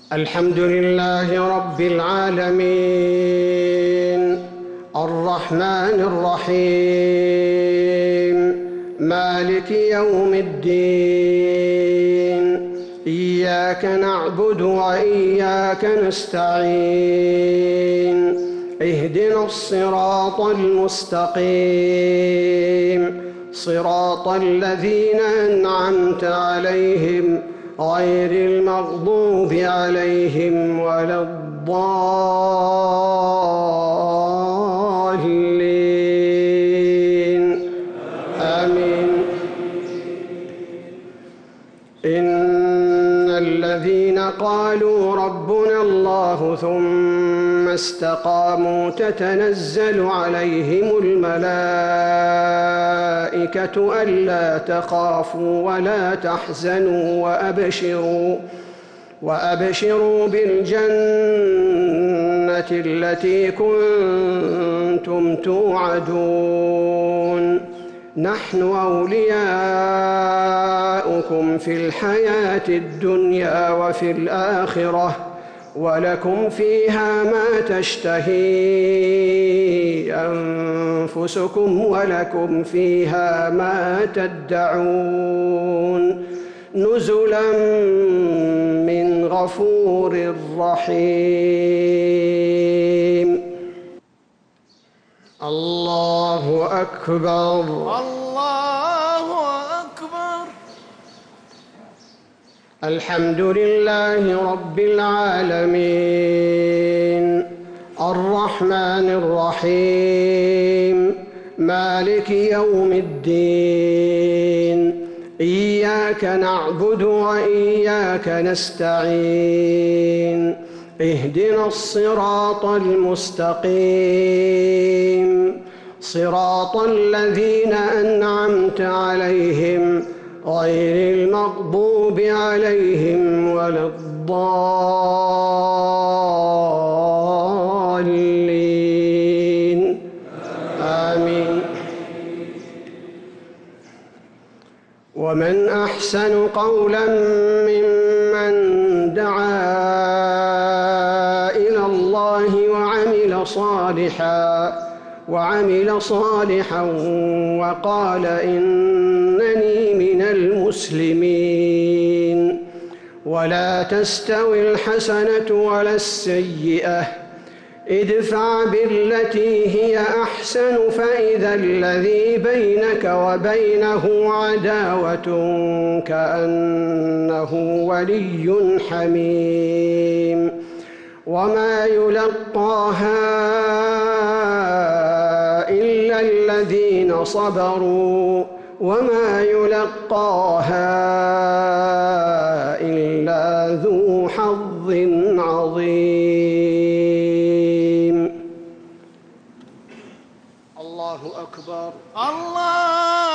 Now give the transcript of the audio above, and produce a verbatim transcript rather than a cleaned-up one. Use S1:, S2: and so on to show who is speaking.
S1: الحمد لله رب العالمين الرحمن الرحيم مالك يوم الدين إياك نعبد وإياك نستعين اهدنا الصراط المستقيم صراط الذين أنعمت عليهم غير المغضوب عليهم ولا الضالين آمين. إن الذين قالوا ربنا الله ثم استقاموا تتنزل عليهم الملائكة ألا تخافوا ولا تحزنوا وأبشروا وأبشروا بالجنة التي كنتم توعدون نحن أولياؤكم في الحياة الدنيا وفي الآخرة ولكم فيها ما تشتهي أنفسكم ولكم فيها ما تدعون نزلا من غفور رحيم. الله أكبر.
S2: الله أكبر.
S1: الحمد لله رب العالمين الرحمن الرحيم مالك يوم الدين إياك نعبد وإياك نستعين اهدنا الصراط المستقيم صراط الذين أنعمت عليهم غير المغضوب عليهم ولا الضالين آمين. ومن أحسن قولا ممن دعا إلى الله وعمل صالحا وعمل صالحا وقال إنني من المسلمين. ولا تستوي الحسنة ولا السيئة ادفع بالتي هي أحسن فإذا الذي بينك وبينه عداوة كأنه ولي حميم وما يلقاها إلا الذين صبروا وما يلقاها إلا ذو حظ عظيم. الله أكبر.
S2: الله